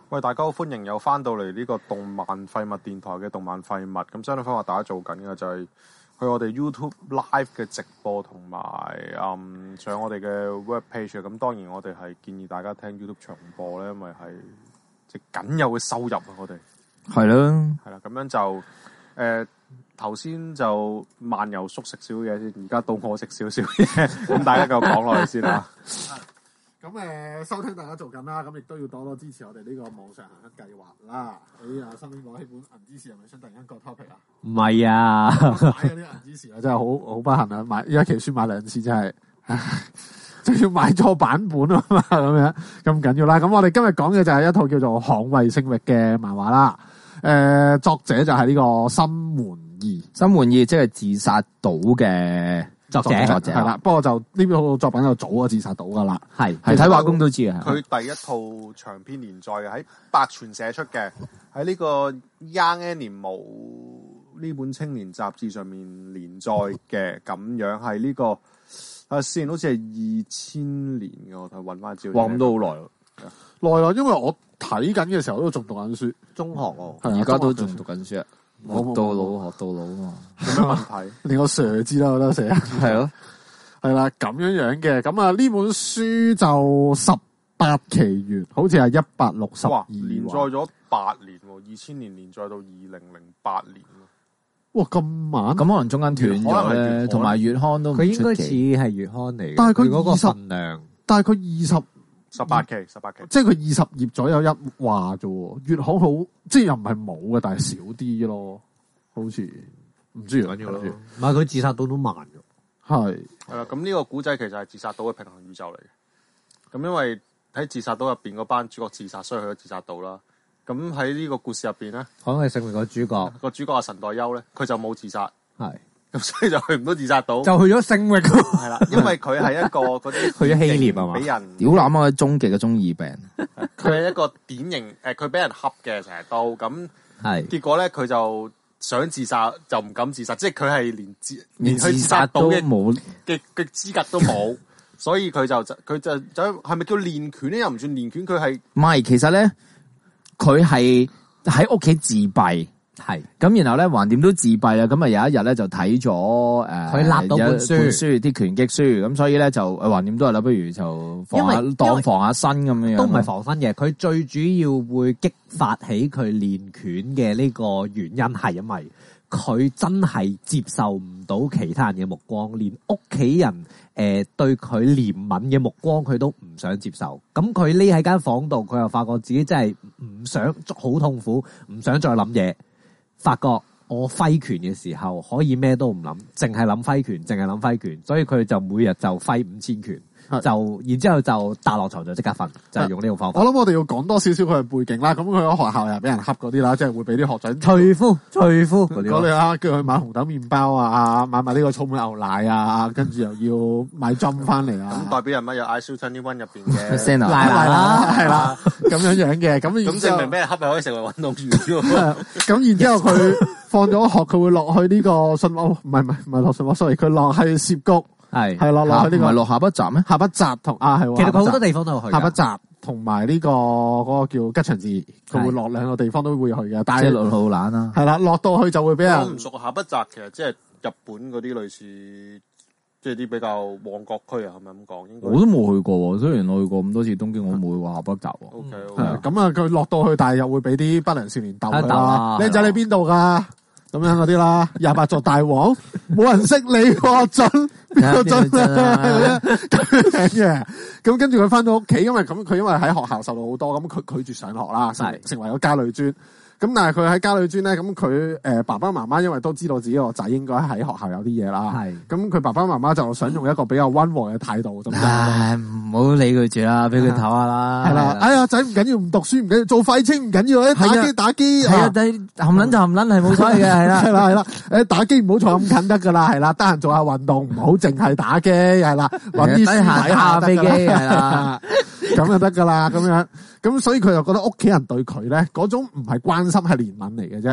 喂，大家好，歡迎又翻到嚟呢個動漫廢物電台嘅動漫廢物。咁相對方話大家做緊嘅就係去我哋 YouTube Live 嘅直播同埋上我哋嘅 web page。咁當然我哋係建議大家聽 YouTube 長播咧，因為係即係僅有嘅收入啊！我哋係啦， 係啦，咁樣就頭先就漫遊叔食少嘢先，而家到我食少少嘢，咁大家繼續講落去先啦。 咁收聽大家做緊啦，咁亦都要多多支持我哋呢個網上行乞計劃啦。你啊，新年攞起本銀芝士係咪想突然間個 topic 啊？ 唔係啊， 買嗰啲銀芝士啊，真係好不幸啊！買一期書買兩次真係，仲要買錯版本啊嘛，咁樣咁緊要啦。咁我哋今日講嘅就係一套叫做《捍衛聖域》嘅漫畫啦。作者就係呢個森門義， 森門義即係自殺島嘅作者係啦。不過就呢套作品就早咗自殺島噶啦， 係睇畫工都知啊。 佢第一套長篇連載嘅喺百傳社出嘅，喺呢個 Young Animal 呢本青年雜誌上面連載嘅，咁樣係呢個先好似係2000年嘅，我睇揾翻照。 哇，咁都好耐咯， 耐啦，因為我睇緊嘅時候都仲讀緊書， 中學喎， 而家都仲讀緊書啊，學到老啊嘛， 有咩問題？ 連個 Sir 知啦，我都成日係咯， 係啦，咁樣嘅。咁啊，呢本書就18期完，好似係162。 哇，連載咗8年，2000年連載到2008年。 哇，咁慢， 咁可能中間斷咗咧，同埋月刊都唔出奇。 佢應該似係月刊嚟嘅， 但係佢嗰個份量， 但係佢 18期， 即係佢20頁左右一話啫。月刊好，即係又唔係冇嘅，但係少啲咯，好似唔知緊要咯。 唔係佢自殺到都慢嘅， 係啦。咁呢個古仔其實係自殺島嘅平衡宇宙嚟嘅。咁因為喺自殺島入邊嗰班主角自殺，所以去咗自殺島啦。咁喺呢個故事入邊咧， 可能係成為個主角， 個主角阿神代優咧，佢就冇自殺， 係咁所以就去唔到自殺島， 就去咗聖域。 係啦，因為佢係一個嗰啲去咗希臘啊嘛， 俾人屌攬啊，終極嘅中二病。 佢係一個典型佢俾人恰嘅成日都咁， 係結果咧佢就想自殺就唔敢自殺，即係佢係連去自殺島嘅冇嘅資格都冇，所以佢就係咪叫練拳咧？又唔算練拳，佢係唔係？其實咧，佢係喺屋企自閉。係咁，然後咧橫掂都自閉啦。咁啊有一日咧就睇咗佢立到本書啲拳擊書，咁所以咧就橫掂都係啦，不如就防下身咁樣。 都唔係防身嘅，佢最主要會激發起佢練拳嘅呢個原因係因為佢真係接受唔到其他人嘅目光，連屋企人對佢憐憫嘅目光佢都唔想接受。咁佢匿喺間房度，佢又發覺自己真係唔想，好痛苦，唔想再諗嘢。發覺我揮拳嘅時候可以咩都唔諗，淨係諗揮拳，所以佢就每日就揮5000拳，就然之後就打落床就即刻瞓，就係用呢個方法。 我諗我哋要講多少少佢嘅背景啦。咁佢喺學校又俾人恰嗰啲啦，即係會俾啲學長除夫嗰啲啦，跟住去買紅豆麵包啊，買埋呢個草莓牛奶啊，跟住又要買針翻嚟啊。 咁代表人乜有 ISO21 入邊嘅奶啦，係啦，咁樣嘅。 咁證明俾人恰係可以成為運動員喎。 咁然之後佢放咗學，佢會落去呢個信屋，唔係落信屋 sorry，佢落去涉谷。係落去呢個唔係落下北澤咩？ 下北澤同係， 其實佢好多地方都有去。 下北澤同埋呢個嗰個叫吉祥寺，佢會落兩個地方都會去嘅。但係落好懶啦。 係啦，落到去就會俾人。 我唔熟下北澤，其實即係日本嗰啲類似，即係啲比較旺角區啊，係咪咁講？ 我都冇去過，雖然我去過咁多次東京，我冇去過下北澤。 OK， 咁啊，佢落到去，但係又會俾啲不良少年鬥佢啦。靚仔，你邊度噶？咁樣嗰啲啦，28座大王，冇人識你喎，準邊個準啊？咁樣嘅，咁跟住佢翻到屋企，因為佢因為喺學校受到好多，咁佢拒絕上學啦，成為咗家裏專。咁但係佢喺家裏專咧，咁佢爸爸媽媽因為都知道自己個仔應該喺學校有啲嘢啦，咁佢爸爸媽媽就想用一個比較溫和嘅態度，咁唔好理佢住啦，俾佢唞下啦。 係啦，哎呀仔唔緊要，唔讀書唔緊要，做廢青唔緊要，打機係啊，但係含撚就含撚係冇所謂嘅，係啦， 誒打機唔好坐咁近得噶啦，係啦，得閒做下運動，唔好淨係打機，係啦，搵啲書睇下飛機，係啦，咁就得噶啦，咁樣。咁所以佢就覺得屋企人對佢咧嗰種唔係關心係憐憫嚟嘅啫，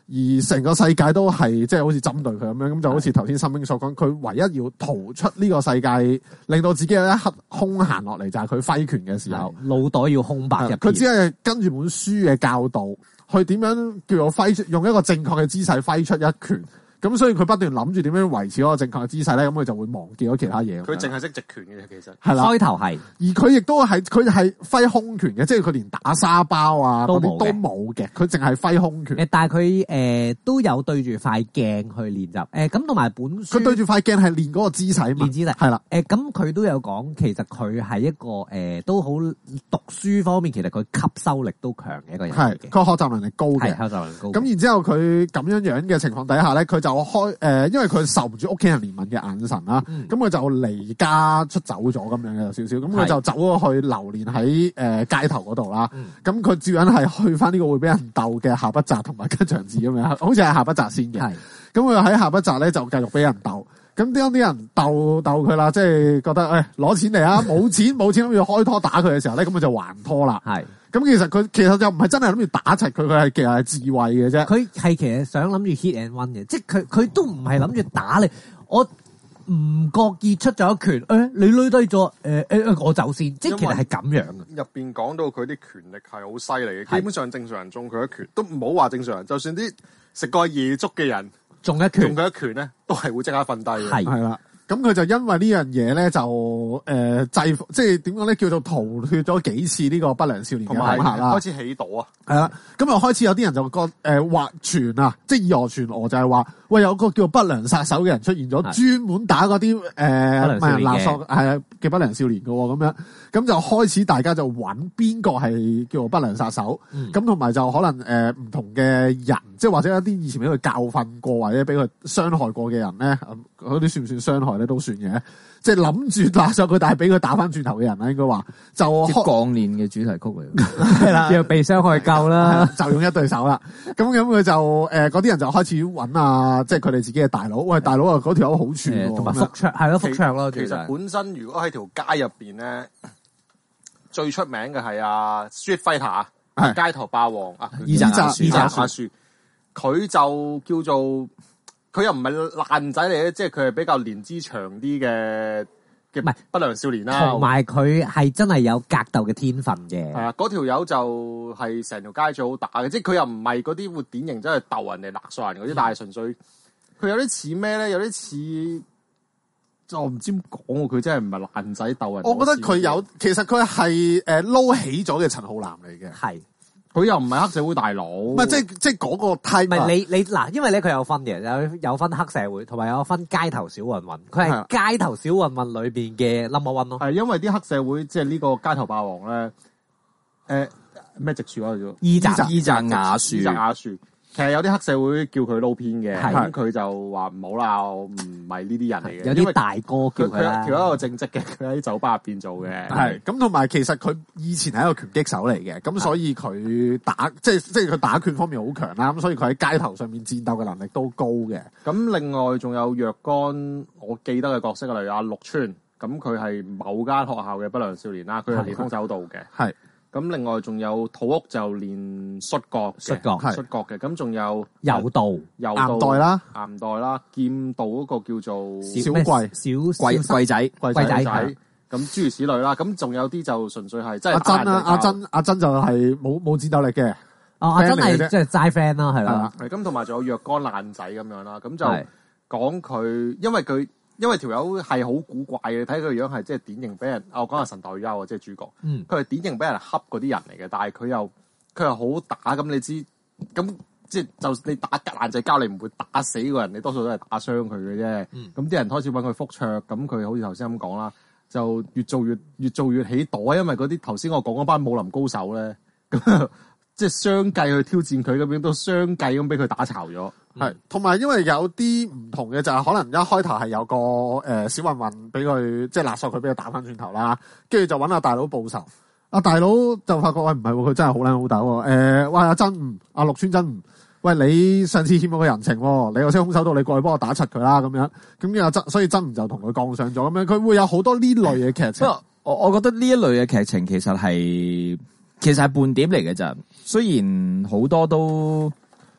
而成個世界都係即係好似針對佢咁樣，咁就好似頭先森兵所講，佢唯一要逃出呢個世界，令到自己有一刻空閒落嚟，就係佢揮拳嘅時候， 腦袋要空白入邊。 佢只係跟住本書嘅教導，去點樣叫做揮出，用一個正確嘅姿勢揮出一拳。咁所以佢不斷諗住點樣維持嗰個正確嘅姿勢咧，咁佢就會忘記咗其他嘢。 佢淨係識直拳嘅，其實係啦， 開頭係， 而佢亦都係佢係揮空拳嘅，即係佢連打沙包啊嗰啲都冇嘅，佢淨係揮空拳。 但係佢都有對住塊鏡去練習。咁同埋本書佢對住塊鏡係練嗰個姿勢嘛， 練姿勢係啦。咁佢都有講，其實佢係一個都好讀書方面，其實佢吸收力都強嘅一個人嚟嘅。 佢學習能力高嘅， 學習能力高。 咁然之後佢咁樣嘅情況底下咧，佢就因為佢受唔住屋企人憐憫嘅眼神啦，咁佢就離家出走咗咁樣嘅有少少，咁佢就走咗去流連喺街頭嗰度啦。咁佢照樣係去翻呢個會俾人鬥嘅下北澤同埋吉祥寺咁樣，好似係下北澤先嘅。咁佢喺下北澤咧就繼續俾人鬥。咁當啲人鬥佢啦，即係覺得攞錢嚟啊，冇錢諗住開拖打佢嘅時候咧，咁佢就還拖啦。咁其實就唔係真係諗住打柒佢，佢係其實係自衛嘅啫。 佢係其實想諗住 hit and run 嘅，即係佢都唔係諗住打你。我唔覺意出咗一拳，你攞低咗，我走先。即係其實係咁樣嘅。 入邊講到佢啲權力係好犀利嘅，基本上正常人中佢一拳都唔好話正常人，就算啲食過夜粥嘅人中佢一拳咧，都係會即刻瞓低嘅。 係啦。咁佢就因為呢樣嘢咧，就制服，即係點講咧，叫做逃脫咗幾次呢個不良少年嘅恐嚇啦。 開始起賭啊， 係啦。咁又開始有啲人就話傳啊，即係以訛傳訛，就係話喂有個叫不良殺手嘅人出現咗，專門打嗰啲問人勒索嘅不良少年嘅喎，咁樣咁就開始大家就揾邊個係叫做不良殺手，咁同埋就可能唔同嘅人，即係或者一啲以前俾佢教訓過或者俾佢傷害過嘅人咧，嗰啲算唔算傷害咧？都算嘅，即係諗住勒索佢，但係俾佢打翻轉頭嘅人啦，應該話就鋼鍊嘅主題曲嚟， 係啦， 又被傷害夠啦， 就用一對手啦。咁佢就嗰啲人就開始揾啊，即係佢哋自己嘅大佬。喂，大佬啊，嗰條友好串， 同埋福卓係咯，福卓咯。 其實本身如果喺條街入邊咧，最出名嘅係阿 Street Fighter 街頭霸王啊， 伊澤樹，佢就叫做。佢又唔係爛仔嚟嘅，即係佢係比較年資長啲嘅唔係不良少年啦。 同埋佢係真係有格鬥嘅天分嘅。 係啊，嗰條友就係成條街最好打嘅，即係佢又唔係嗰啲會典型真係鬥人哋勒索人嗰啲，但係純粹佢有啲似咩咧？有啲似就我唔知點講喎，佢真係唔係爛仔鬥人。 我覺得佢有，其實佢係撈起咗嘅陳浩南嚟嘅， 係。 佢又唔係黑社會大佬， 唔係即係嗰個 type。 唔係你嗱，因為咧佢有分嘅，有分黑社會，同埋有分街頭小混混。佢係街頭小混混裏邊嘅 number one 咯。 係因為啲黑社會即係呢個街頭霸王咧，咩直樹啊叫伊澤雅樹。 其實有啲黑社會叫佢撈偏嘅，咁佢就話唔好啦，我唔係呢啲人嚟嘅。 有啲大哥叫佢啦。 佢一個正職嘅，佢喺酒吧入邊做嘅。 係咁，同埋其實佢以前係一個拳擊手嚟嘅，咁所以佢打即係佢打拳方面好強啦，咁所以佢喺街頭上面戰鬥嘅能力都高嘅。 咁另外仲有若干我記得嘅角色，例如阿陸川，咁佢係某間學校嘅不良少年啦，佢係練空手道嘅。係。咁另外仲有土屋就練摔角嘅，咁仲有柔道、 岩代啦、 劍道嗰個叫做小貴仔， 咁諸如此類啦。咁仲有啲就純粹係即係阿珍就係冇戰鬥力嘅。 阿珍係即係齋 friend 啦，係啦。 係咁，同埋仲有若干爛仔咁樣啦。咁就講佢，因為條友係好古怪嘅，睇佢個樣係即係典型俾人，我講下神代優啊，即係主角，佢係典型俾人恰嗰啲人嚟嘅，但係佢又好打，咁你知，咁即係就你打爛仔交，你唔會打死個人，你多數都係打傷佢嘅啫。咁啲人開始揾佢復卓，咁佢好似頭先咁講啦，就越做越起袋，因為嗰啲頭先我講嗰班武林高手咧，咁即係相繼去挑戰佢咁樣，都相繼咁俾佢打巢咗。 係，同埋因為有啲唔同嘅就係可能一開頭係有個小混混俾佢即係勒索佢，俾佢打翻轉頭啦，跟住就揾阿大佬報仇。阿大佬就發覺喂唔係喎，佢真係好撚好打喎。喂阿陸川真，喂你上次欠我個人情，你有識空手道，你過去幫我打柒佢啦咁樣。咁阿所以真就同佢降上咗咁樣。佢會有好多呢類嘅劇情。 我覺得呢一類嘅劇情其實係半點嚟嘅咋。雖然好多都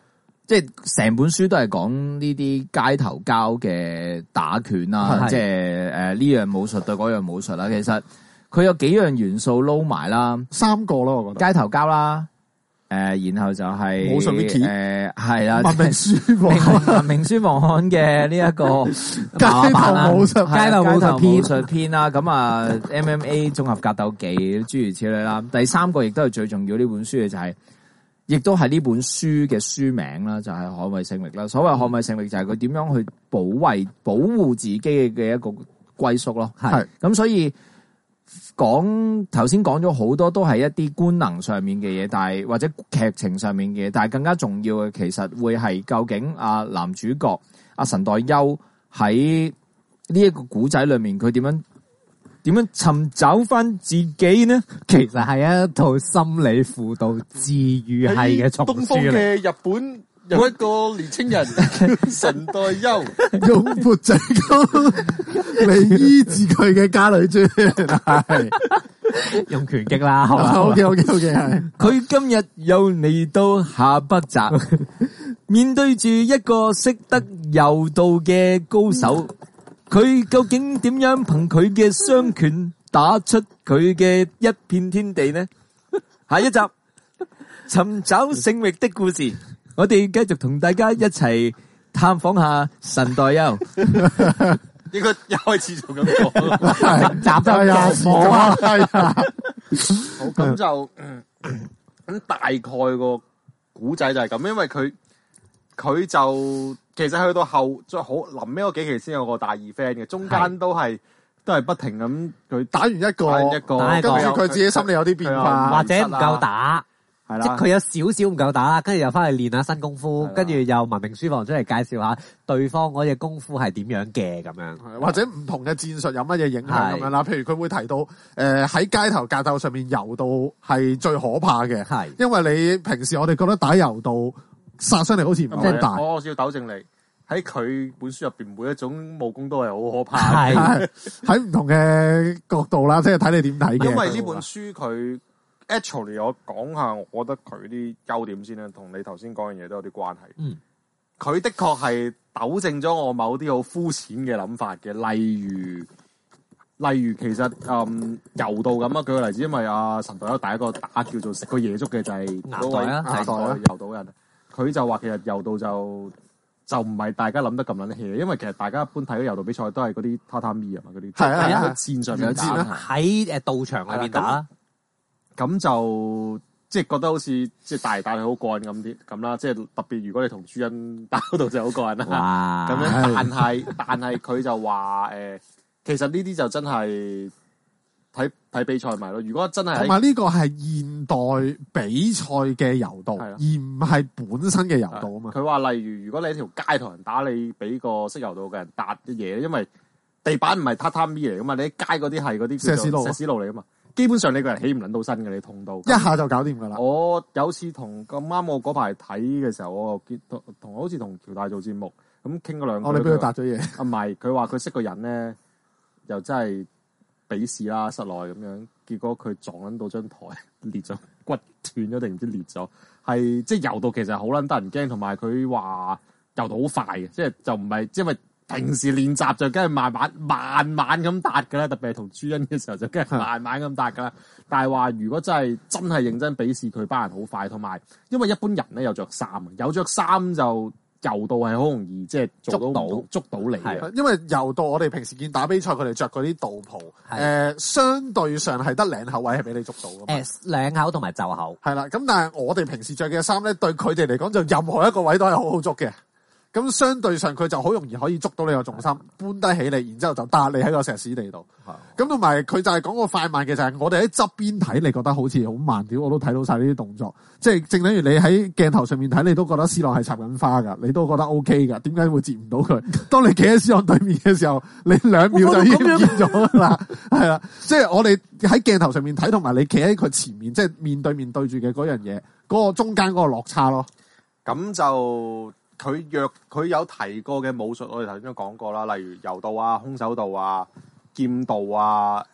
即係成本書都係講呢啲街頭交嘅打拳啦，即係呢樣武術對嗰樣武術啦。其實佢有幾樣元素撈埋啦 ，3個咯，我覺得街頭交啦。然後就係武術 Wiki 係啦， 文明書房文明書房刊嘅呢一個街頭武術篇啦，咁啊 MMA 綜合格鬥技諸如此類啦。第3個亦都係最重要呢本書嘅就係，亦都係呢本書嘅書名啦，就係捍衛勝力啦。所謂捍衛勝力就係佢點樣去保護自己嘅一個歸宿咯。係咁，所以。頭先講咗好多都係一啲官能上面嘅嘢，但係或者劇情上面嘅嘢，但係更加重要嘅其實會係究竟男主角神代優喺呢一個古仔裏面佢點樣尋找翻自己呢？ 其實係一套心理輔導治愈系嘅叢書嚟。 東方嘅日本有一個年青人神代優用缽仔糕嚟醫治佢嘅家裏專，係用拳擊啦，好嘛 ？OK，係。 佢今日又嚟到下北澤，面對住一個識得柔道嘅高手，佢究竟點樣憑佢嘅雙拳打出佢嘅一片天地呢？下一集尋找勝域的故事。我哋繼續同大家一齊探訪下神代優， 應該一開始就咁講， 集都係啊，係啊， 好咁就咁大概個古仔就係咁，因為佢就其實去到後再好臨尾嗰幾期先有個大二 friend 嘅，中間都係不停咁佢打完一個，跟住佢自己心理有啲變化， 或者唔夠打。 係啦， 即係佢有少少唔夠打啦，跟住又翻去練下新功夫，跟住又文明書房出嚟介紹下對方嗰隻功夫係點樣嘅咁樣， 或者唔同嘅戰術有乜嘢影響咁樣啦。譬如佢會提到喺街頭格鬥上面柔道係最可怕嘅，係因為你平時我哋覺得打柔道殺傷力好似唔係好大。 我要糾正你，喺佢本書入邊每一種武功都係好可怕嘅， 喺唔同嘅角度啦，即係睇你點睇嘅。 因為呢本書佢。Actually， 我講下，我覺得佢啲優點先啦，同你頭先講嘅嘢都有啲關係。佢的確係糾正咗我某啲好膚淺嘅諗法嘅，例如其實柔道咁啊，舉個例子，因為神代優第一個打叫做食個夜粥嘅就係嗰位牙代柔道人，佢就話其實柔道就唔係大家諗得咁撚 hea，因為其實大家一般睇到柔道比賽都係嗰啲榻榻米啊嘛，嗰啲係啊，線上面打喺道場裏邊打。 咁就即係覺得好似即係大嚟大去好過癮咁啦，即係特別如果你同朱茵打嗰度就好過癮啦。咁樣，但係佢就話其實呢啲就真係睇比賽咪咯。如果真係同埋呢個係現代比賽嘅柔道，而唔係本身嘅柔道啊嘛。 佢話例如果你喺條街同人打，你俾個識柔道嘅人搭啲嘢，因為地板唔係榻榻米嚟噶嘛，你喺街嗰啲係嗰啲石屎路嚟噶嘛。基本上你個人起唔撚到身嘅，你痛到一下就搞掂噶啦。 我有次同咁啱我嗰排睇嘅時候，我好似同喬大做節目，咁傾咗兩句。 我哋俾佢答咗嘢。 唔係，佢話佢識個人咧，又真係比試啦，室內咁樣，結果佢撞撚到張台裂咗，骨斷咗定唔知裂咗，係即係柔道其實好撚得人驚，同埋佢話柔道好快嘅，即係就唔係因為。平時練習就梗係慢慢咁達噶啦，特別係同朱茵嘅時候就梗係慢慢咁達噶啦。但係話如果真係認真比試，佢班人好快，同埋因為一般人咧有着衫，有着衫就柔道係好容易即係捉到你嘅。 因為柔道我哋平時見打比賽，佢哋着嗰啲道袍，相對上係得領口位係俾你捉到噶嘛。 領口同埋袖口係啦，咁但係我哋平時着嘅衫咧，對佢哋嚟講就任何一個位都係好好捉嘅。咁相對上佢就好容易可以捉到你個重心，搬低起你，然之後就搭你喺個石屎地度。咁同埋佢就係講個快慢嘅，就係我哋喺側邊睇，你覺得好似好慢啲，我都睇到晒呢啲動作。即係正等於你喺鏡頭上面睇，你都覺得C朗係插緊花㗎，你都覺得 OK 㗎。點解會接唔到佢？當你企喺C朗對面嘅時候，你2秒就已經唔見咗啦。係啦，即係我哋喺鏡頭上面睇，同埋你企喺佢前面，即係面對面對住嘅嗰樣嘢，嗰個中間嗰個落差咯。 咁就。佢有提過嘅武術，我哋頭先都講過啦，例如柔道啊、空手道啊、劍道啊、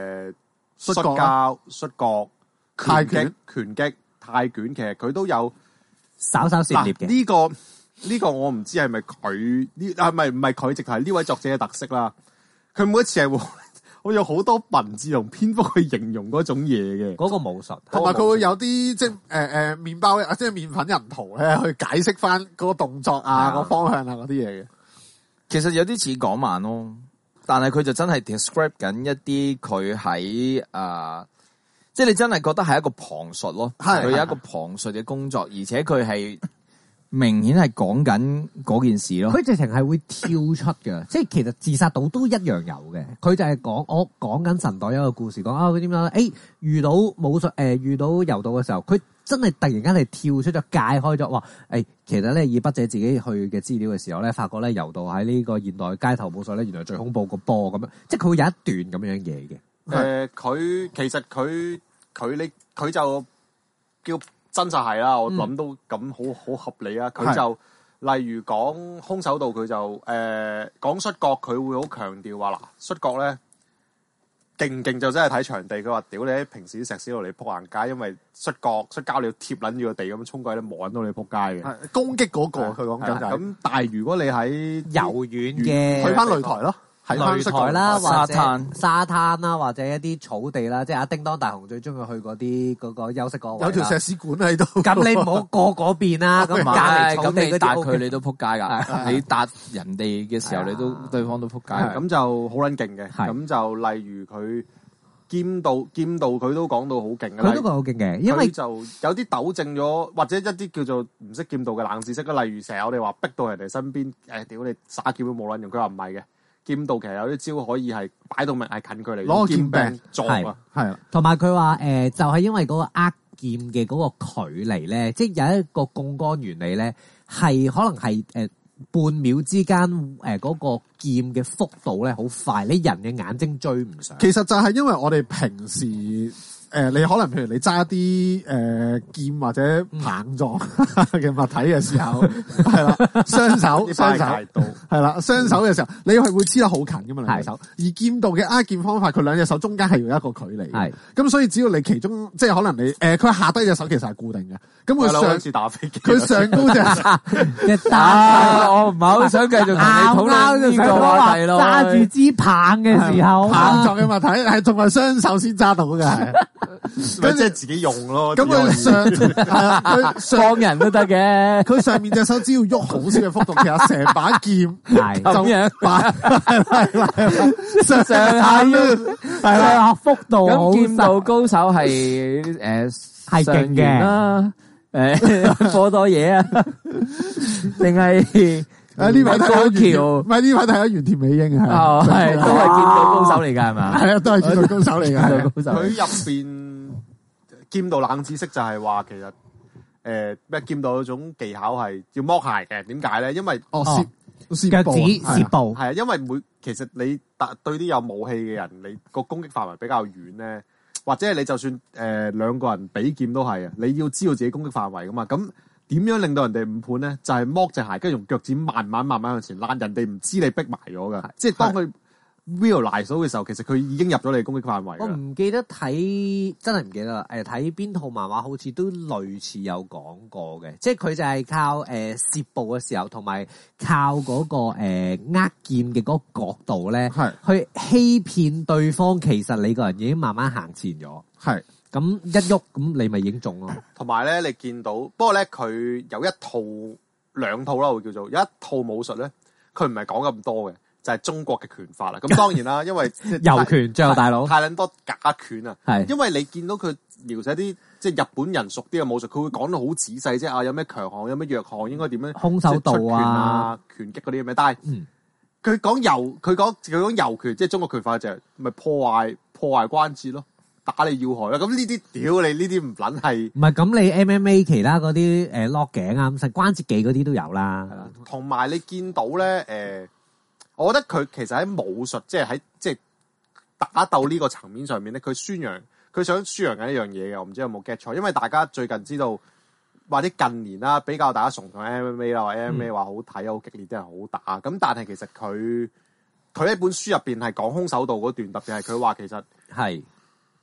摔跤、泰拳、拳擊、泰拳，其實佢都有稍稍涉獵嘅。 呢個我唔知係咪佢呢？係咪唔係佢？直頭係呢位作者嘅特色啦。佢每一次係會好有好多文字同篇幅去形容嗰種嘢嘅。 嗰個武術， 同埋佢會有啲即係麵包即係麵粉人圖咧，去解釋翻嗰個動作啊、個方向啊嗰啲嘢嘅。 其實有啲似港漫咯，但係佢就真係 describe 緊一啲佢喺即係你真係覺得係一個旁述咯，佢有一個旁述嘅工作，而且佢係明顯係講緊嗰件事咯。 佢直情係會跳出嘅，即係其實自殺島都一樣有嘅。佢就係講緊神代一個故事，講佢點樣遇到武術遇到柔道嘅時候，佢真係突然間係跳出咗界開咗，話其實咧以筆者自己去嘅資料嘅時候咧，發覺咧柔道喺呢個現代街頭武術咧，原來最恐怖個波咁樣，即係佢會有一段咁樣嘢嘅。 佢其實佢就叫真實係啦，我諗都咁好合理啊。佢就例如講空手道，佢就講摔角，佢會好強調話嗱，摔角咧勁唔勁就真係睇場地。佢話屌你喺平時啲石屎度你撲硬街，因為摔跤你要貼撚住個地咁衝過去咧，磨撚到你撲街嘅。 攻擊嗰個佢講緊就係咁，但係如果你喺柔軟嘅， 去翻擂台咯。 擂台啦，或者沙灘啦，或者一啲草地啦，即係阿叮當大雄最中意去嗰個休息嗰位。 有條石屎管喺度。 咁你唔好過嗰邊啦，咁隔離草地咁你搭佢你都撲街㗎，你搭人哋嘅時候你都對方都撲街， 咁就好撚勁嘅。咁就例如佢劍道佢都講到好勁嘅。 佢都講好勁嘅，因為就有啲糾正咗，或者一啲叫做唔識劍道嘅冷知識啦。例如成日我哋話逼到人哋身邊，屌你耍劍都冇撚用，佢話唔係嘅。劍道其實有啲招可以係擺到明係近距離攞劍柄撞啊，係同埋佢話就係因為嗰個劍嘅嗰個距離咧，即係有一個槓桿原理咧，係可能係半秒之間嗰個劍嘅幅度咧好快，你人嘅眼睛追唔上。 其實就係因為我哋平時你可能譬如你揸啲劍或者棒狀嘅物體嘅時候，係啦，雙手係啦，雙手嘅時候，你係會黐得好近噶嘛兩隻手。而劍道嘅握劍方法，佢兩隻手中間係用一個距離。係咁，所以只要你其中即係可能你佢下低隻手其實係固定嘅，咁佢上次打飛機，佢上高隻手。 我唔係好想繼續同你討論呢個話題咯。 揸住支棒嘅時候， 棒狀嘅物體係仲係雙手先揸到嘅。 咁即係自己用咯。 咁佢上佢幫人都得嘅。 佢上面隻手只要喐好少嘅幅度，其實成把劍係咁樣， 上下係啦， 幅度好咁劍道高手係係勁嘅啦，課多嘢啊，定係？ 呢位睇高橋， 唔係呢位睇咗原田美英係，係都係劍道高手嚟㗎係嘛？ 係啊，都係劍道高手嚟㗎。 佢入邊劍道冷知識就係話其實咩劍道嗰種技巧係要剝鞋嘅。點解咧？因為攝腳趾攝步係啊，因為其實你對啲有武器嘅人，你個攻擊範圍比較遠咧，或者係你就算兩個人比劍都係啊，你要知道自己攻擊範圍㗎嘛。咁點樣令到人哋誤判咧？就係剝隻鞋，跟住用腳趾慢慢向前拉，人哋唔知你逼埋咗噶。即係當佢 realize 到嘅時候，其實佢已經入咗你攻擊範圍。 我唔記得睇，真係唔記得啦。睇邊套漫畫好似都類似有講過嘅，即係佢就係靠攝步嘅時候，同埋靠嗰個握劍嘅嗰個角度咧，去欺騙對方。其實你個人已經慢慢行前咗。係。咁一喐，咁你咪已經中咯。 同埋咧，你見到，不過咧，佢有兩套啦，會叫做有一套武術咧，佢唔係講咁多嘅，就係中國嘅拳法啦。咁當然啦，因為柔拳最後大佬太撚多假拳啊。係，因為你見到佢描寫啲即係日本人熟啲嘅武術，佢會講到好仔細啫。啊，有咩強項，有咩弱項，應該點樣空手道啊、 拳擊嗰啲咩？但係佢講柔拳，即係中國拳法就係咪破壞關節咯。打你要害啦，咁呢啲屌你呢啲唔撚係， 唔係咁你 MMA 其他嗰啲落頸啊、咁關節技嗰啲都有啦。 係啦，同埋你見到咧我覺得佢其實喺武術即係打鬥呢個層面上面咧，佢想宣揚緊一樣嘢嘅，我唔知有冇 get 錯，因為大家最近知道或者近年啦比較大家崇尚 MMA 啦，或者 MMA 話好睇好激烈啲人好打，咁但係其實佢喺本書入邊係講空手道嗰段，特別係佢話其實係。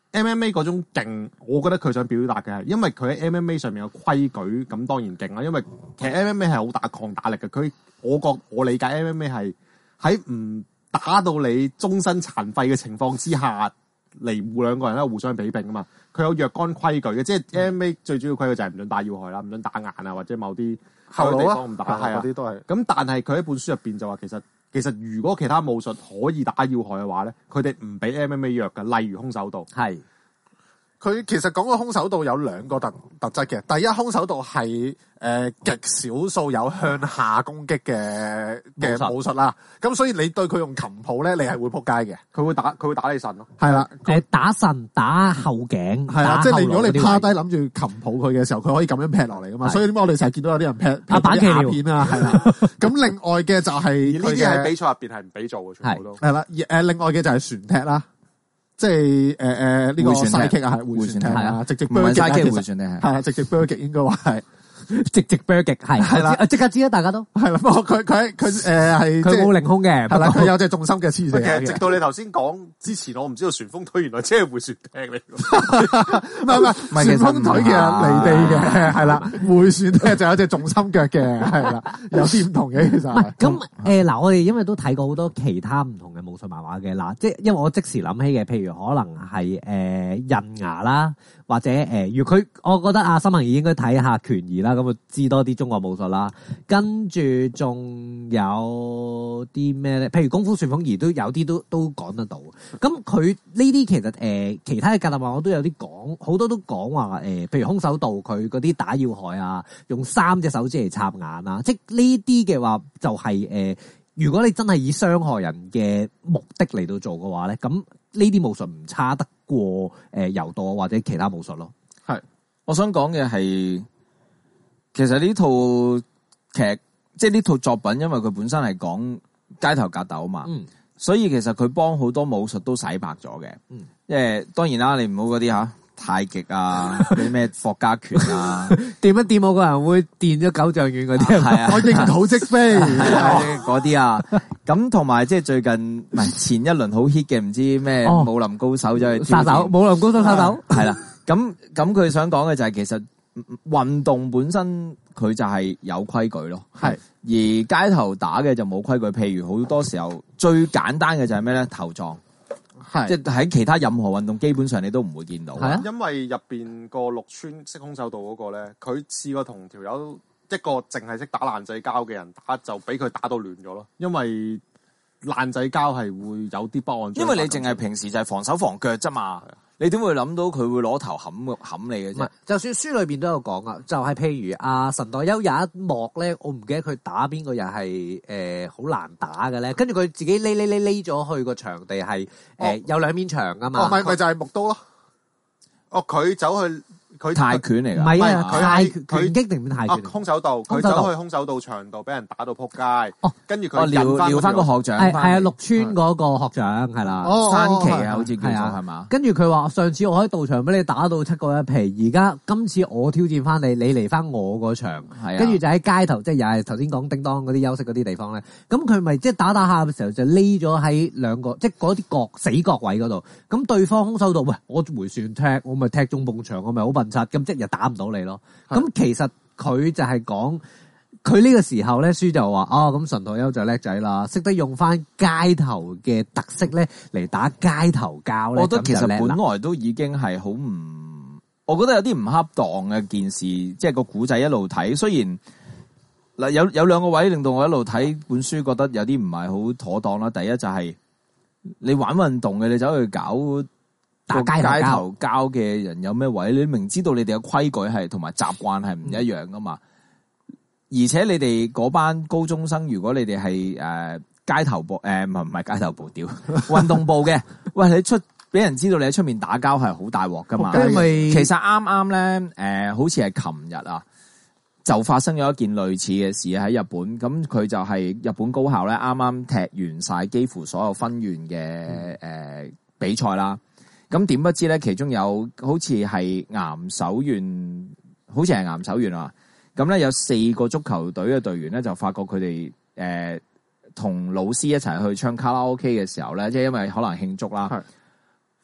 MMA 嗰種勁，我覺得佢想表達嘅係，因為佢喺 MMA 上面嘅規矩，咁當然勁啦。因為其實 MMA 係好大抗打力嘅，我理解 MMA 係喺唔打到你終身殘廢嘅情況之下，嚟互兩個人咧互相比拼啊嘛。佢有若干規矩嘅，即係 MMA 最主要規矩就係唔准打要害啦，唔准打眼啊，或者某啲後腦地方唔打係啊嗰啲都係。 咁但係佢喺本書入邊就話其實如果其他武術可以打要害嘅話咧，佢哋唔比 MMA 弱嘅，例如空手道。 係佢其實講個空手道有兩個特質嘅，第一空手道係極少數有向下攻擊嘅武術啦，咁所以你對佢用琴譜咧，你係會撲街嘅， 佢會打你腎咯。 係啦， 打腎打後頸， 係啦，即係你如果你趴低位諗住琴譜佢嘅時候，佢可以咁樣劈落嚟噶嘛，所以點解我哋成日見到有啲人劈板橋片啊，係啦，咁另外嘅就係呢啲喺比賽入邊係唔俾做嘅，全部都係啦，另外嘅就係船踢啦。即係呢個西擊啊，係回旋踢啊，直直唔係西擊回回旋踢係啊，直直 burger 應該話係直 burger 係啦，即刻知啦，大家都係啦。不過佢係佢冇凌空嘅， 係啦，佢有隻重心嘅黐其實直到你頭先講之前，我唔知道旋風腿原來即係回旋踢嚟嘅， 唔係旋風腿其實離地嘅，係啦，回旋踢就有隻重心腳嘅，係啦，有啲唔同嘅其實。 唔係咁嗱，我哋因為都睇過好多其他唔同嘅武術漫畫嘅嗱，即係因為我即時諗起嘅，譬如可能係印牙啦，或者如佢，我覺得阿森文儀應該睇下拳儀啦，咁啊知多啲中國武術啦。跟住仲有啲咩咧？譬如功夫旋風儀都有啲都講得到。咁佢呢啲其實其他嘅格鬥漫畫我都有啲講，好多都講話譬如空手道佢嗰啲打要害啊，用3隻手指嚟插眼啊，即係呢啲嘅話就係如果你真係以傷害人嘅目的嚟到做嘅話咧，咁呢啲武術唔差得過柔道或者其他武術咯。 係，我想講嘅係，其實呢套劇即係呢套作品，因為佢本身係講街頭格鬥啊嘛，所以其實佢幫好多武術都洗白咗嘅。當然啦，你唔好嗰啲吓太極啊，啲咩霍家拳啊， 掂一掂我個人會電咗9丈遠嗰啲， 係啊， 我應土即飛嗰啲啊。咁同埋即係最近唔係前一輪好 hit 嘅，唔知咩武林高手走去殺手，武林高手殺手係啦。咁佢想講嘅就係其實運動本身佢就係有規矩咯，係而街頭打嘅就冇規矩。譬如好多時候最簡單嘅就係咩咧？頭撞。即係喺其他任何運動，基本上你都唔會見到。係啊， 因為入邊個陸川識空手道嗰個咧，佢試過同條友一個淨係識打爛仔交嘅人打，就俾佢打到亂咗咯。因為爛仔交係會有啲不安。 因為你淨係平時就係防手防腳啫嘛。你點會諗到佢會攞頭冚你嘅啫？唔係， 就算書裏邊都有講啊，就係譬如阿神代優有一幕咧，我唔記得佢打邊個人係好難打嘅咧，跟住佢自己匿咗去個場地係有兩面牆噶嘛。 咪就係木刀咯。 佢走去。佢泰拳嚟㗎， 唔係啊，佢拳擊定唔泰拳？ 空手道，佢走去空手道場度俾人打到撲街。跟住佢撩翻個學長， 係啊，陸川嗰個學長係啦， 山崎啊，好似叫做係嘛？ 跟住佢話上次我喺道場俾你打到7個一皮，而家今次我挑戰翻你，你嚟翻我個場，跟住就喺街頭，即係又係頭先講叮當嗰啲休息嗰啲地方咧。咁佢咪即係打下嘅時候就匿咗喺兩個即係嗰啲死角位嗰度。咁對方空手道，喂，我回旋踢，我咪踢中埲牆，我咪好笨。咁即係又打唔到你咯。咁其實佢就係講佢呢個時候咧，書就話咁神代優就叻仔啦，識得用翻街頭嘅特色咧嚟打街頭交咧。 我覺得其實本來都已經係好唔，我覺得有啲唔恰當嘅件事，即係個古仔一路睇。雖然嗱有兩個位令到我一路睇本書覺得有啲唔係好妥當啦。第一就係你玩運動嘅，你走去搞。打街頭交嘅人有咩位？你明知道你哋嘅規矩係同埋習慣係唔一樣噶嘛？而且你哋嗰班高中生，如果你哋係街頭部唔係街頭部屌運動部嘅，喂，你出俾人知道你喺出面打交係好大鑊噶嘛？其實啱啱咧好似係琴日啊，就發生咗一件類似嘅事喺日本。咁佢就係日本高校咧，啱啱踢完晒幾乎所有分縣嘅比賽啦。咁點不知咧？其中有好似係岩手縣，好似係岩手縣啊！咁咧有4個足球隊嘅隊員咧，就發覺佢哋同老師一齊去唱卡拉 OK 嘅時候咧，即係因為可能慶祝啦，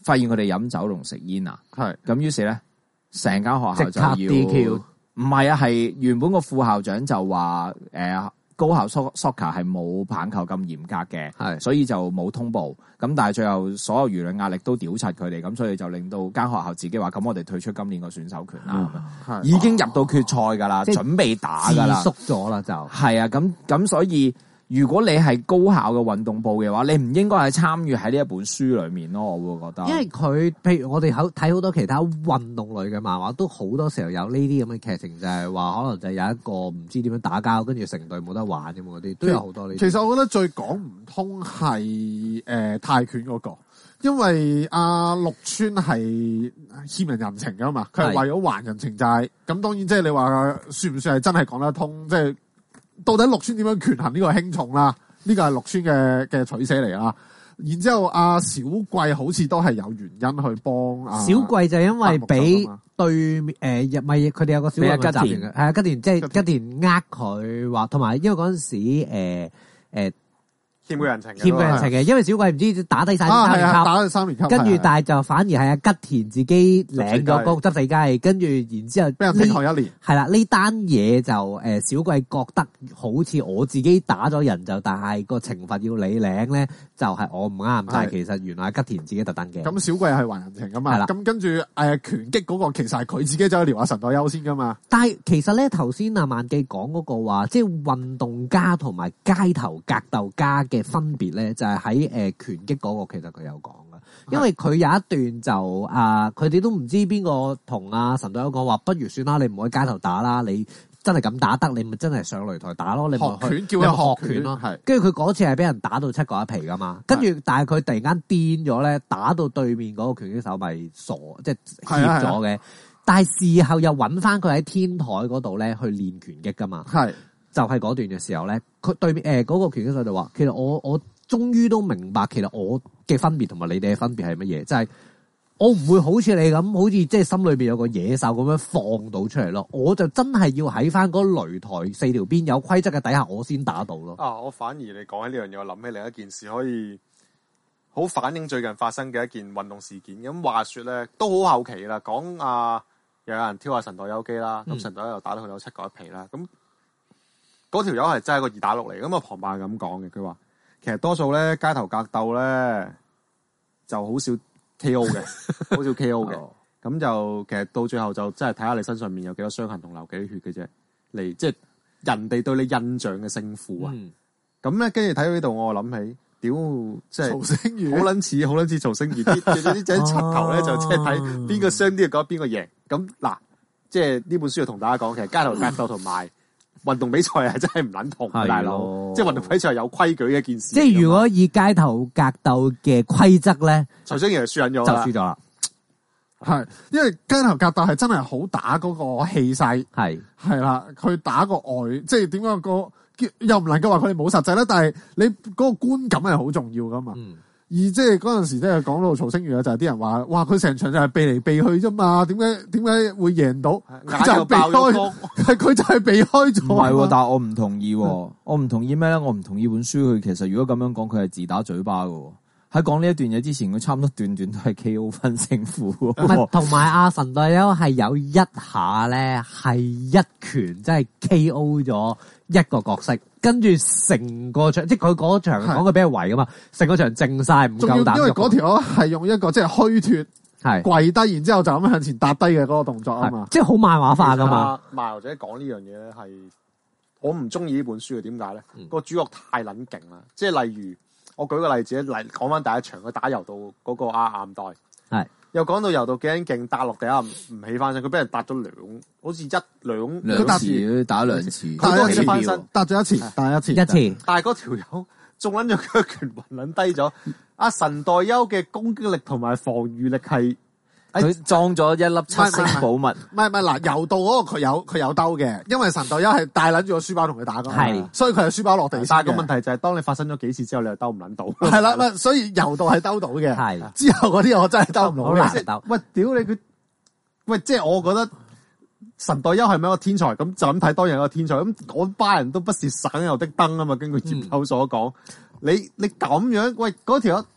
發現佢哋飲酒同食煙啊， 係咁於是咧，成間學校就即刻要 DQ 唔係啊，係原本個副校長就話高校 soccer 係冇棒球咁嚴格嘅， 係所以就冇通報。咁但係最後所有輿論壓力都屌柒佢哋，咁所以就令到間學校自己話：咁我哋退出今年個選手權啦。 係已經入到決賽㗎啦， 即係準備打㗎啦。 縮咗啦就。 係啊，咁所以如果你係高校嘅運動部嘅話，你唔應該係參與喺呢一本書裏面咯，我會覺得。 因為佢譬如我哋睇好多其他運動類嘅漫畫，都好多時候有呢啲咁嘅劇情，就係話可能就有一個唔知點樣打交，跟住成隊冇得玩咁嗰啲，都有好多呢啲。 其實我覺得最講唔通係泰拳嗰個，因為阿陸川係欠人人情噶嘛，佢係為咗還人情債。咁當然即係你話算唔算係真係講得通？即係到底陸川點樣權衡呢個輕重啦？呢個係陸川嘅取捨嚟啦。然之後阿小貴好似都係有原因去幫小貴就因為俾對咪佢哋有個小貴嘅集團嘅，係啊吉田即係吉田佢話，同埋因為嗰陣時欠佢人情嘅， 欠佢人情嘅，因為小貴唔知打低晒三年級， 打到3年級， 跟住但係就反而係阿吉田自己領咗嗰個執死雞，跟住然之後俾人停學1年。 係啦，呢單嘢就小貴覺得好似我自己打咗人就，但係個懲罰要你領咧，就係我唔啱。但係其實原來吉田自己特登嘅。 咁小貴係還人情噶嘛？ 係啦。 咁跟住拳擊嗰個其實係佢自己走去撩阿神代優先噶嘛？ 但係其實咧，頭先阿萬記講嗰個話，即係運動家同埋街頭格鬥家嘅分別咧，就係喺拳擊嗰個，其實佢有講噶。因為佢有一段就佢哋都唔知邊個同阿神代優講話，不如算啦，你唔好喺街頭打啦，你真係咁打得，你咪真係上擂台打咯，你咪學拳叫佢學拳咯，係。 跟住佢嗰次係俾人打到7個一皮噶嘛，跟住但係佢突然間癲咗咧，打到對面嗰個拳擊手咪傻，即係怯咗嘅。但係事後又揾翻佢喺天台嗰度咧去練拳擊噶嘛，係就係嗰段嘅時候咧，佢對面嗰個拳擊手就話：其實我終於都明白，其實我嘅分別同埋你哋嘅分別係乜嘢，就係我唔會好似你咁，好似即係心裏邊有個野獸咁樣放到出嚟咯。我就真係要喺翻嗰擂台4條邊有規則嘅底下，我先打到咯。 我反而你講起呢樣嘢，我諗起另一件事，可以好反映最近發生嘅一件運動事件。咁話說咧，都好後期啦，講又有人挑下神代優基啦，咁神代優又打到佢有7個一皮啦。咁嗰條友係真係個2打6嚟，咁旁白係咁講嘅，佢話其實多數咧街頭格鬥咧就好少 K.O. 嘅，好少 K.O. 嘅。咁就其實到最後就真係睇下你身上面有幾多傷痕同流幾多血嘅啫，嚟即係人哋對你印象嘅勝負啊。咁咧跟住睇到呢度，我諗起，屌即係曹星如， 好撚似曹星如啲仔柒頭咧，就即係睇邊個傷啲就講邊個贏。咁嗱，即係呢本書就同大家講，其實街頭格鬥同埋運動比賽係真係唔撚同嘅，大佬。即係運動比賽係有規矩嘅一件事。 即係如果以街頭格鬥嘅規則咧， 曹星如就輸緊咗， 就輸咗啦。 係，因為街頭格鬥係真係好打嗰個氣勢，係啦，佢打個外，即係點講個又唔能夠話佢哋冇實際啦，但係你嗰個觀感係好重要噶嘛。而即係嗰陣時，即係講到曹星如就係啲人話，哇！佢成場就係避嚟避去啫嘛，點解會贏到？佢就係避開，佢就係避開咗。 唔係，但係我唔同意，我唔同意咩咧？我唔同意本書佢其實如果咁樣講，佢係自打嘴巴嘅。喺講呢一段嘢之前，佢差唔多段段都係 K.O. 分勝負。唔係，同埋阿神代優係有一下咧，係一拳即係 K.O. 咗一個角色，跟住成個場，即係佢嗰場講佢俾人圍噶嘛，成個場靜晒，唔夠膽。 因為嗰條係用一個即係虛脫， 係跪低，然之後就咁向前踏低嘅嗰個動作啊嘛， 即係好漫畫化噶嘛。 漫畫者講呢樣嘢咧，係我唔中意呢本書嘅，點解咧？個主角太撚勁啦，即係例如。我舉個例子嚟講翻第一場佢打柔道嗰個岩代， 係又講到柔道幾撚勁，打落地下唔起翻身，佢俾人打咗好似1、2 次，打2次， 佢都起翻身， 打咗一次，但係一次， 但係嗰條友中撚咗佢嘅拳暈撚低咗。阿神代優嘅攻擊力同埋防禦力係。 佢裝咗一粒7星寶物， 唔係嗱，柔道嗰個佢有兜嘅，因為神代優係帶撚住個書包同佢打㗎嘛，係，所以佢係書包落地。 但係個問題就係，當你發生咗幾次之後，你又兜唔撚到。 係啦，所以柔道係兜到嘅，係之後嗰啲我真係兜唔到， 好難兜。 喂，屌你佢，喂，即係我覺得神代優係咪一個天才？咁就咁睇，當然係一個天才。咁嗰班人都不是省油的燈啊嘛，根據葉友所講，你咁樣，喂嗰條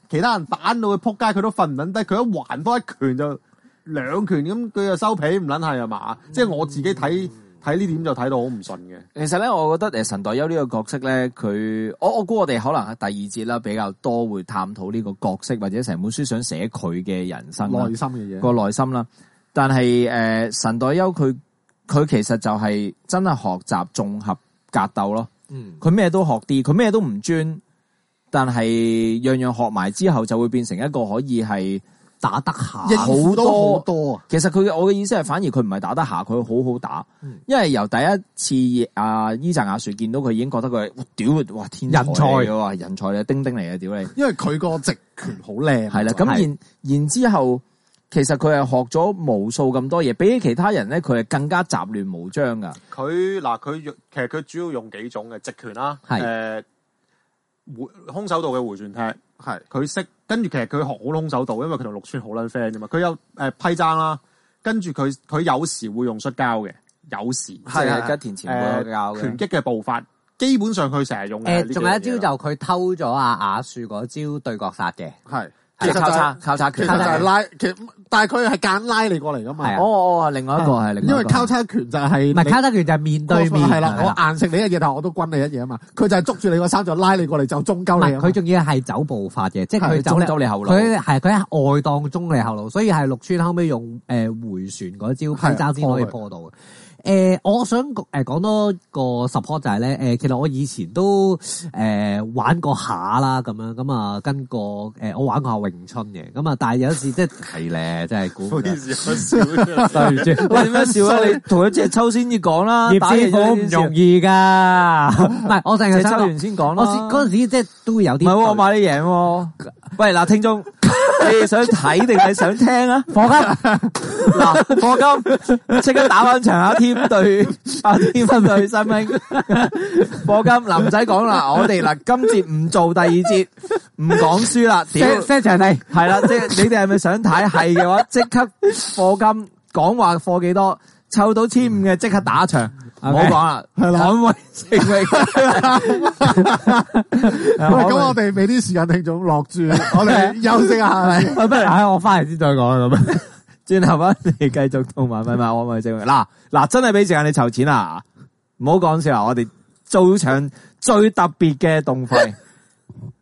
其他人彈到佢撲街，佢都瞓唔撚低，佢一還多一拳就兩拳咁，佢就收皮唔撚係嘛？即係我自己睇呢點就睇到好唔順嘅。 其實咧，我覺得神代優呢個角色咧，我估我哋可能喺第二節啦，比較多會探討呢個角色或者成本書想寫佢嘅人生內心嘅嘢， 個內心啦。但係神代優佢其實就係真係學習綜合格鬥咯。佢咩都學啲，佢咩都唔專，但係樣樣學埋之後就會變成一個可以係打得下好多啊！其實我嘅意思係，反而佢唔係打得下，佢好好打。因為由第一次伊澤雅樹見到佢已經覺得佢屌哇天才嚟嘅喎，人才嚟，丁丁嚟嘅屌你！ 因為佢個直拳好靚， 係啦。咁然之後，其實佢係學咗無數咁多嘢，比起其他人咧，佢係更加雜亂無章噶。 佢其實佢主要用幾種嘅直拳啦，空手道嘅回旋踢，係佢識。跟住其實佢學好空手道，因為佢同陸川好撚 friend 啫嘛。佢有批踭啦，跟住佢有時會用摔跤嘅，有時即係吉田前輩教嘅拳擊嘅步法，基本上佢成日用嘅。 仲有一招就佢偷咗雅樹嗰招對角殺嘅， 係。 其實交叉拳， 其實就係拉，但係佢係夾硬拉你過嚟噶嘛。 另外一個係因為交叉拳就係唔係交叉拳就係面對面係啦，我硬食你一嘢，但係我都轟你一嘢啊嘛。佢就係捉住你個衫就拉你過嚟就中鳩你。 佢仲要係走步法嘅，即係佢走你後路。 佢喺外檔中你後路，所以係陸川後尾用回旋嗰招批踭先可以破到嘅。我想講多個 support 就係咧，其實我以前都玩過下啦，咁啊跟個我玩過下詠春嘅，咁啊但係有時即係咧，真係估唔到。 唔好意思，我笑咗。 對唔住，你點樣笑啊？你同佢隻抽先至講啦， 葉師傅唔容易噶，唔係我淨係抽完先講啦。 我嗰陣時即係都會有啲。 唔係我買你贏喎。喂嗱，聽眾，你想睇定係想聽啊？ 課金嗱，課金即刻打翻場阿添對新兄，課金嗱唔使講啦，我哋嗱今節唔做第二節，唔講書啦，屌 set 場地係啦，即係你哋係咪想睇？係嘅話，即刻課金，講話課幾多，湊到1500嘅即刻打場。唔好講啦， 係啦， 捍衛勝利。 咁我哋俾啲時間聽眾落住，我哋休息下。 不如我翻嚟先再講啦咁。 轉頭翻嚟繼續動漫廢物，捍衛勝利。嗱，真係俾時間你籌錢啦，唔好講笑啊！我哋做場最特別嘅動費。